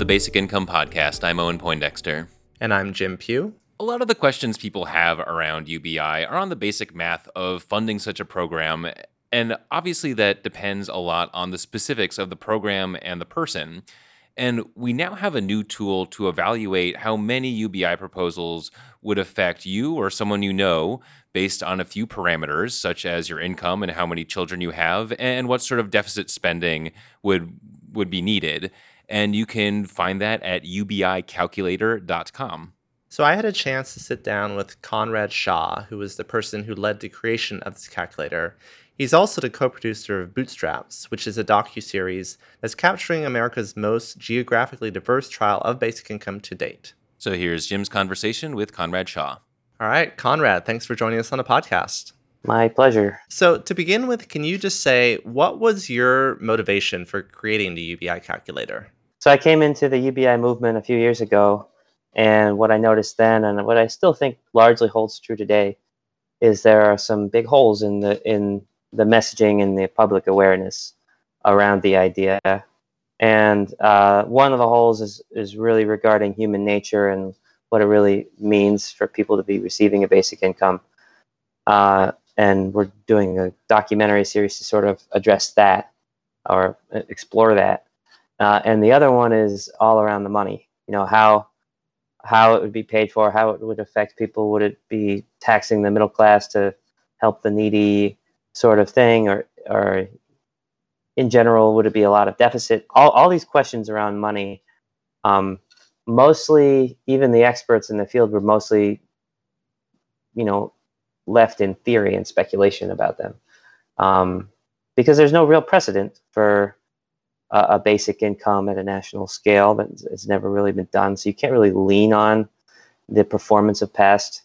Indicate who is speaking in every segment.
Speaker 1: Basic Income Podcast. I'm Owen Poindexter.
Speaker 2: And I'm Jim Pugh.
Speaker 1: A lot of the questions people have around UBI are on the basic math of funding such a program, and obviously that depends a lot on the specifics of the program and the person. And we now have a new tool to evaluate how many UBI proposals would affect you or someone you know based on a few parameters, such as your income and how many children you have, and what sort of deficit spending would be needed. And you can find that at ubicalculator.com.
Speaker 2: So I had a chance to sit down with Conrad Shaw, who was the person who led the creation of this calculator. He's also the co-producer of Bootstraps, which is a docuseries that's capturing America's most geographically diverse trial of basic income to date.
Speaker 1: So here's Jim's conversation with Conrad Shaw.
Speaker 2: All right, Conrad, thanks for joining us on the podcast.
Speaker 3: My pleasure.
Speaker 2: So to begin with, can you just say, what was your motivation for creating the UBI calculator?
Speaker 3: So I came into the UBI movement a few years ago, and what I noticed then, and what I still think largely holds true today, is there are some big holes in the messaging and the public awareness around the idea. And one of the holes is really regarding human nature and what it really means for people to be receiving a basic income. And we're doing a documentary series to sort of address that or explore that. And the other one is all around the money. You know, how it would be paid for, how it would affect people. Would it be taxing the middle class to help the needy sort of thing? Or in general, would it be a lot of deficit? All these questions around money, mostly, even the experts in the field were mostly, left in theory and speculation about them. Because there's no real precedent for a basic income at a national scale. That it's never really been done, so you can't really lean on the performance of past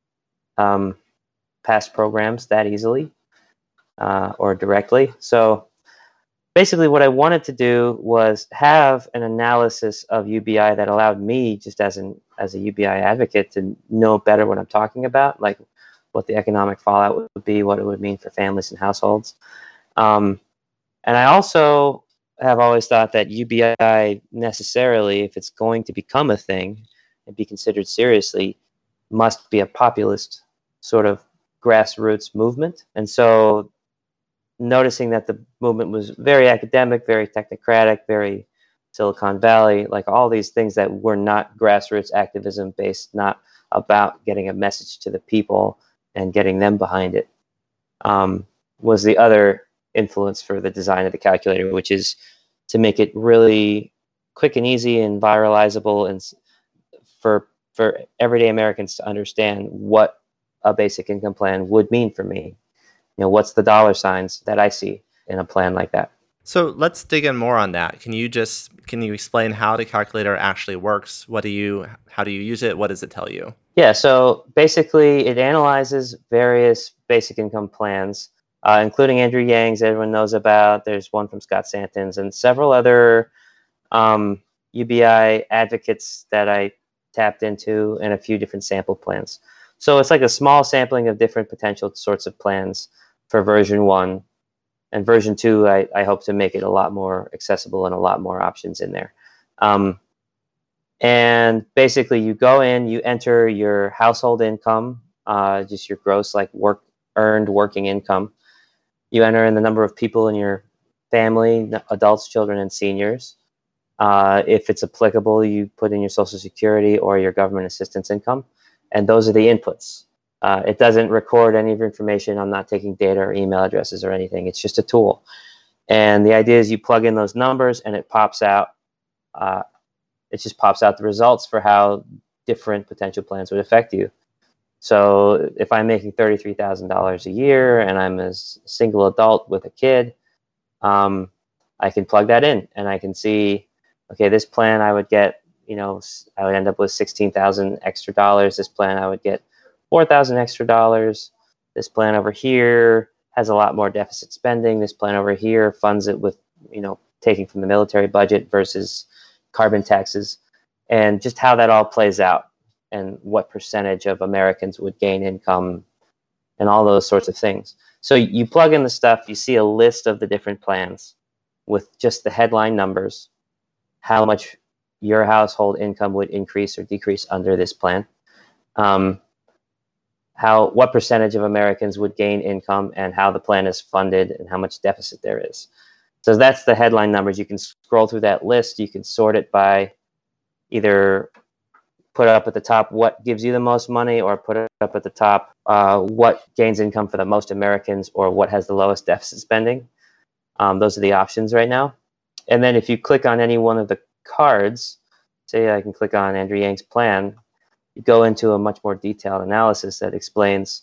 Speaker 3: programs that easily or directly. So basically, what I wanted to do was have an analysis of UBI that allowed me, just as a UBI advocate, to know better what I'm talking about, like what the economic fallout would be, what it would mean for families and households. And I also have always thought that UBI necessarily, if it's going to become a thing and be considered seriously, must be a populist sort of grassroots movement. And so noticing that the movement was very academic, very technocratic, very Silicon Valley, like all these things that were not grassroots activism based, not about getting a message to the people and getting them behind it, was the other influence for the design of the calculator, which is to make it really quick and easy and viralizable, and for everyday Americans to understand what a basic income plan would mean for me. What's the dollar signs that I see in a plan like that?
Speaker 2: So let's dig in more on that. Can you explain how the calculator actually works? How do you use it? What does it tell you?
Speaker 3: Yeah, so basically it analyzes various basic income plans, including Andrew Yang's, everyone knows about. There's one from Scott Santon's and several other UBI advocates that I tapped into, and a few different sample plans. So it's like a small sampling of different potential sorts of plans for version 1. And version 2, I hope to make it a lot more accessible and a lot more options in there. And basically you go in, you enter your household income, just your gross, like earned working income. You enter in the number of people in your family, adults, children, and seniors. If it's applicable, you put in your Social Security or your government assistance income. And those are the inputs. It doesn't record any of your information. I'm not taking data or email addresses or anything. It's just a tool. And the idea is you plug in those numbers and it pops out. It just pops out the results for how different potential plans would affect you. So if I'm making $33,000 a year and I'm a single adult with a kid, I can plug that in and I can see, okay, this plan I would get, I would end up with $16,000 extra dollars. This plan I would get $4,000 extra dollars. This plan over here has a lot more deficit spending. This plan over here funds it with, taking from the military budget versus carbon taxes, and just how that all plays out and what percentage of Americans would gain income and all those sorts of things. So you plug in the stuff, you see a list of the different plans with just the headline numbers, how much your household income would increase or decrease under this plan. What percentage of Americans would gain income, and how the plan is funded, and how much deficit there is. So that's the headline numbers. You can scroll through that list. You can sort it by either put up at the top what gives you the most money, or put it up at the top what gains income for the most Americans, or what has the lowest deficit spending. Those are the options right now. And then if you click on any one of the cards, say I can click on Andrew Yang's plan, you go into a much more detailed analysis that explains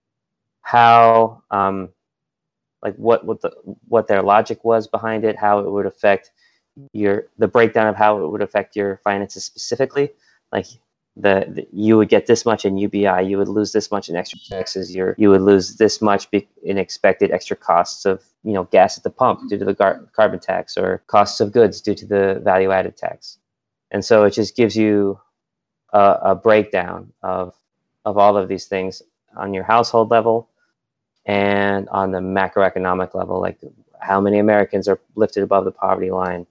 Speaker 3: how, like what their logic was behind it, how it would affect the breakdown of how it would affect your finances specifically. Like you would get this much in UBI, you would lose this much in extra taxes, you would lose this much in expected extra costs of gas at the pump due to the carbon tax, or costs of goods due to the value-added tax. And so it just gives you a breakdown of all of these things on your household level and on the macroeconomic level, like how many Americans are lifted above the poverty line.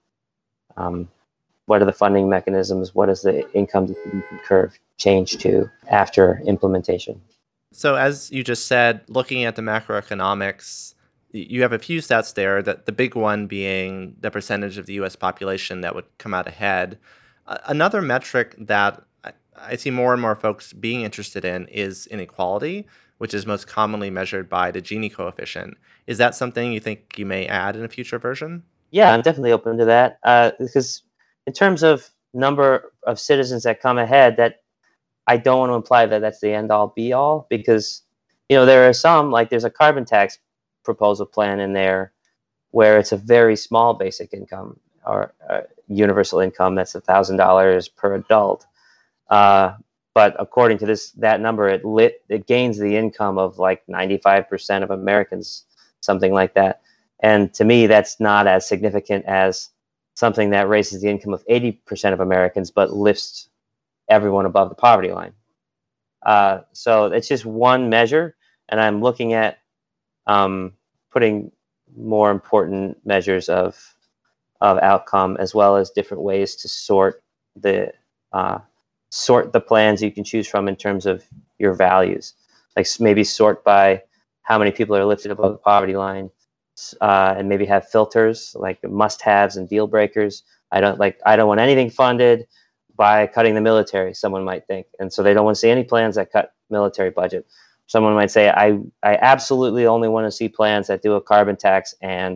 Speaker 3: What are the funding mechanisms? What does the income distribution curve change to after implementation?
Speaker 2: So as you just said, looking at the macroeconomics, you have a few stats there, that the big one being the percentage of the U.S. population that would come out ahead. Another metric that I see more and more folks being interested in is inequality, which is most commonly measured by the Gini coefficient. Is that something you think you may add in a future version?
Speaker 3: Yeah, I'm definitely open to that, because in terms of number of citizens that come ahead, that I don't want to imply that that's the end-all be-all, because there are some, like there's a carbon tax proposal plan in there where it's a very small basic income, or universal income that's $1,000 per adult. But according to that number, it gains the income of like 95% of Americans, something like that. And to me, that's not as significant as something that raises the income of 80% of Americans, but lifts everyone above the poverty line. So it's just one measure, and I'm looking at putting more important measures of outcome, as well as different ways to sort the plans you can choose from in terms of your values. Like maybe sort by how many people are lifted above the poverty line, and maybe have filters like must-haves and deal breakers. I don't want anything funded by cutting the military, someone might think, and so they don't want to see any plans that cut military budget. Someone might say, I absolutely only want to see plans that do a carbon tax and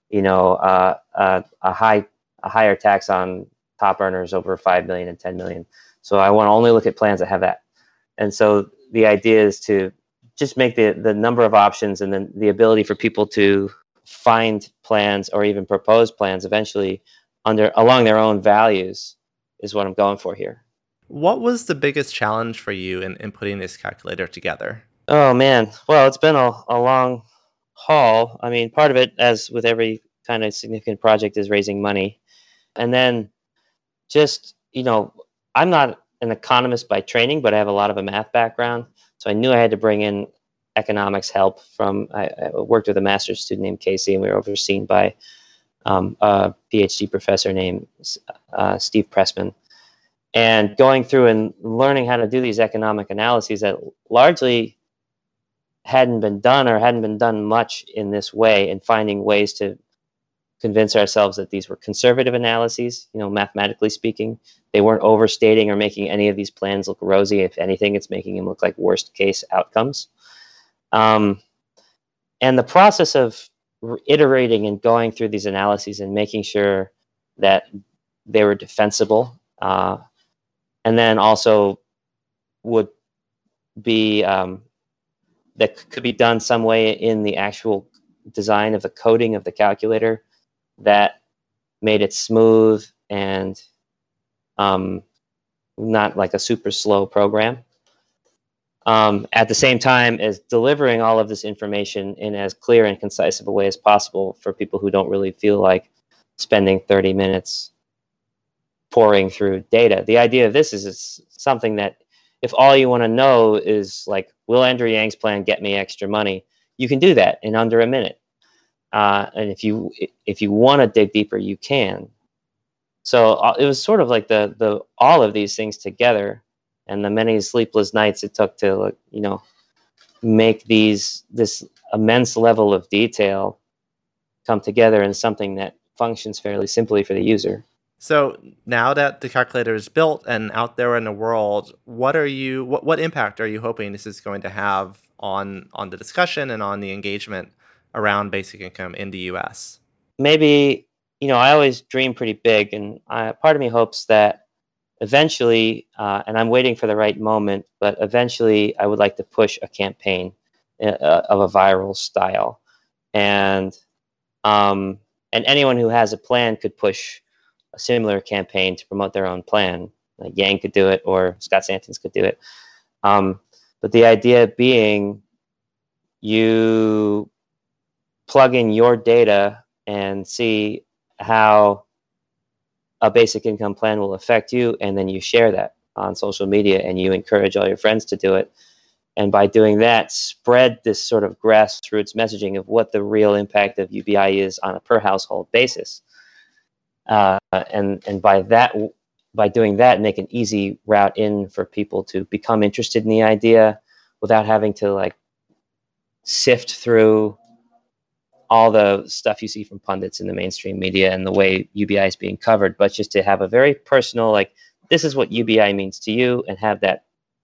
Speaker 3: a higher tax on top earners over 5 million and 10 million. So I want to only look at plans that have that. And so the idea is to just make the number of options, and then the ability for people to find plans or even propose plans eventually along their own values is what I'm going for here.
Speaker 2: What was the biggest challenge for you in putting this calculator together?
Speaker 3: Oh, man. Well, it's been a long haul. I mean, part of it, as with every kind of significant project, is raising money. And then just, I'm not an economist by training, but I have a lot of a math background. So I knew I had to bring in economics help I worked with a master's student named Casey, and we were overseen by a PhD professor named Steve Pressman. And going through and learning how to do these economic analyses that largely hadn't been done much in this way, and finding ways to convince ourselves that these were conservative analyses, mathematically speaking. They weren't overstating or making any of these plans look rosy. If anything, it's making them look like worst case outcomes. And the process of iterating and going through these analyses and making sure that they were defensible, and then also would be that could be done some way in the actual design of the coding of the calculator that made it smooth and not like a super slow program. At the same time as delivering all of this information in as clear and concise of a way as possible for people who don't really feel like spending 30 minutes poring through data. The idea of this is something that if all you want to know is like, will Andrew Yang's plan get me extra money? You can do that in under a minute. And if you want to dig deeper, you can. So it was sort of like the all of these things together, and the many sleepless nights it took to, like, make this immense level of detail come together in something that functions fairly simply for the user.
Speaker 2: So now that the calculator is built and out there in the world, what impact are you hoping this is going to have on the discussion and on the engagement around basic income in the US?
Speaker 3: Maybe, I always dream pretty big, and part of me hopes that eventually, and I'm waiting for the right moment, but eventually I would like to push a campaign of a viral style. And anyone who has a plan could push a similar campaign to promote their own plan. Like Yang could do it, or Scott Santens could do it. But the idea being, you plug in your data and see how a basic income plan will affect you, and then you share that on social media and you encourage all your friends to do it. And by doing that, spread this sort of grassroots messaging of what the real impact of UBI is on a per household basis. And by doing that, make an easy route in for people to become interested in the idea without having to, like, sift through all the stuff you see from pundits in the mainstream media and the way UBI is being covered, but just to have a very personal, like, this is what UBI means to you, and have that,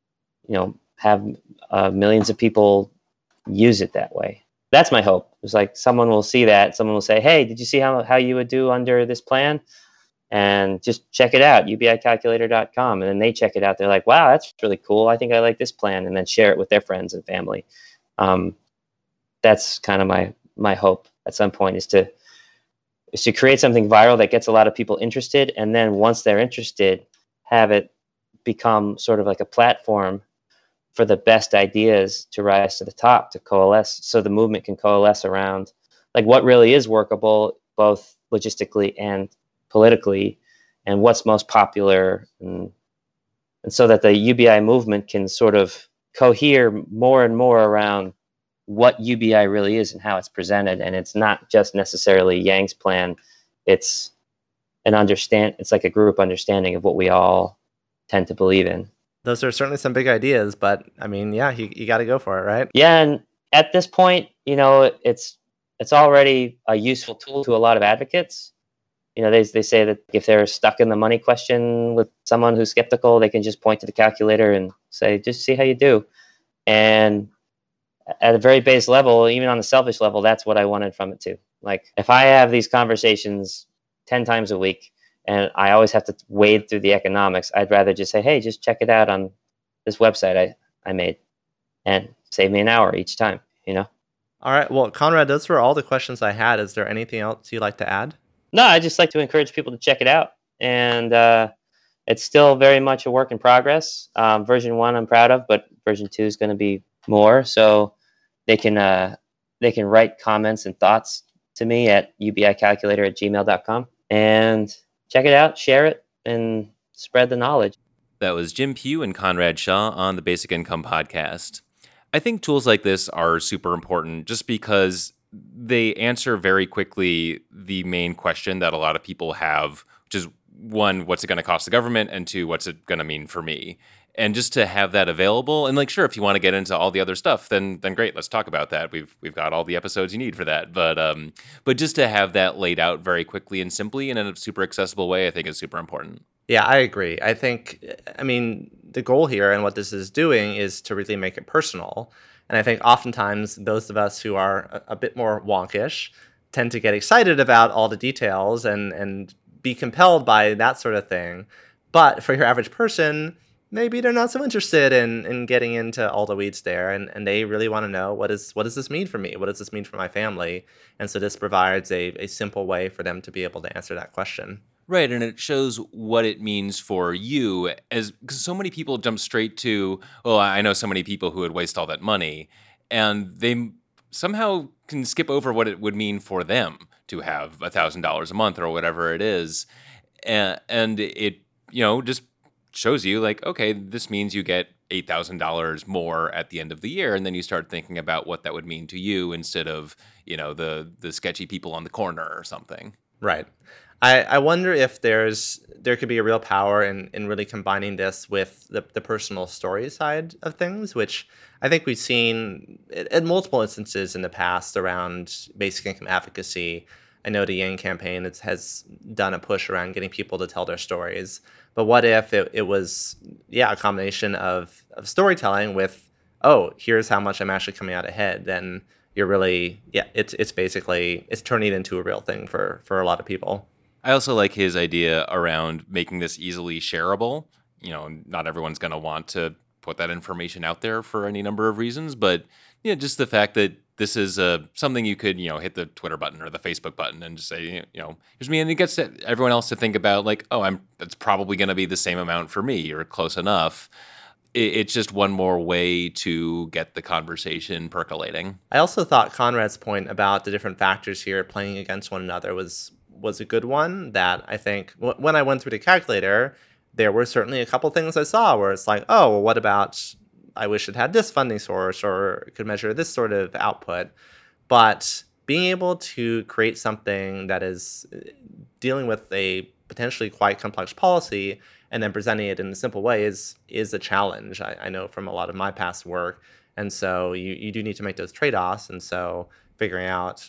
Speaker 3: have millions of people use it that way. That's my hope. It's like someone will see that, someone will say, hey, did you see how you would do under this plan? And just check it out, ubicalculator.com. And then they check it out. They're like, wow, that's really cool. I think I like this plan. And then share it with their friends and family. That's kind of my hope at some point, is to create something viral that gets a lot of people interested. And then once they're interested, have it become sort of like a platform for the best ideas to rise to the top, to coalesce, so the movement can coalesce around, like, what really is workable, both logistically and politically, and what's most popular, and so that the UBI movement can sort of cohere more and more around what UBI really is and how it's presented. And it's not just necessarily Yang's plan. It's it's like a group understanding of what we all tend to believe in.
Speaker 2: Those are certainly some big ideas, but I mean, yeah, you got to go for it, right?
Speaker 3: Yeah, and at this point, it's already a useful tool to a lot of advocates. They say that if they're stuck in the money question with someone who's skeptical, they can just point to the calculator and say, just see how you do. And at a very base level, even on the selfish level, that's what I wanted from it too. Like, if I have these conversations 10 times a week and I always have to wade through the economics, I'd rather just say, hey, just check it out on this website I made, and save me an hour each time,
Speaker 2: All right. Well, Conrad, those were all the questions I had. Is there anything else you'd like to add?
Speaker 3: No, I just like to encourage people to check it out. And it's still very much a work in progress. Version 1 I'm proud of, but version 2 is going to be more. So they can write comments and thoughts to me at ubicalculator@gmail.com. And check it out, share it, and spread the knowledge.
Speaker 1: That was Jim Pugh and Conrad Shaw on the Basic Income Podcast. I think tools like this are super important just because they answer very quickly the main question that a lot of people have, which is, one, what's it going to cost the government? And two, what's it going to mean for me? And just to have that available, and, like, sure, if you want to get into all the other stuff, then great, let's talk about that. We've got all the episodes you need for that. But just to have that laid out very quickly and simply and in a super accessible way, I think is super important.
Speaker 2: Yeah, I agree. I mean, the goal here and what this is doing is to really make it personal. And I think oftentimes those of us who are a bit more wonkish tend to get excited about all the details and be compelled by that sort of thing. But for your average person, maybe they're not so interested in getting into all the weeds there, and they really want to know, what does this mean for me? What does this mean for my family? And so this provides a simple way for them to be able to answer that question.
Speaker 1: Right, and it shows what it means for you, because so many people jump straight to, well, I know so many people who would waste all that money, and they somehow can skip over what it would mean for them to have $1,000 a month or whatever it is, and it just shows you, like, okay, this means you get $8,000 more at the end of the year, and then you start thinking about what that would mean to you instead of the sketchy people on the corner or something.
Speaker 2: Right. I wonder if there could be a real power in really combining this with the personal story side of things, which I think we've seen in multiple instances in the past around basic income advocacy. I know the Yang campaign has done a push around getting people to tell their stories. But what if it was, yeah, a combination of storytelling with, oh, here's how much I'm actually coming out ahead, then you're really, yeah, it's basically, it's turning into a real thing for a lot of people.
Speaker 1: I also like his idea around making this easily shareable. Not everyone's going to want to put that information out there for any number of reasons, but just the fact that this is something you could, hit the Twitter button or the Facebook button and just say, here's me, and it gets everyone else to think about like, oh, that's probably going to be the same amount for me or close enough. It's just one more way to get the conversation percolating.
Speaker 2: I also thought Conrad's point about the different factors here playing against one another was a good one. That I think when I went through the calculator, there were certainly a couple things I saw where it's like, oh, well, what about I wish it had this funding source or could measure this sort of output. But being able to create something that is dealing with a potentially quite complex policy and then presenting it in a simple way is a challenge. I know from a lot of my past work. And so you do need to make those trade-offs. And so figuring out,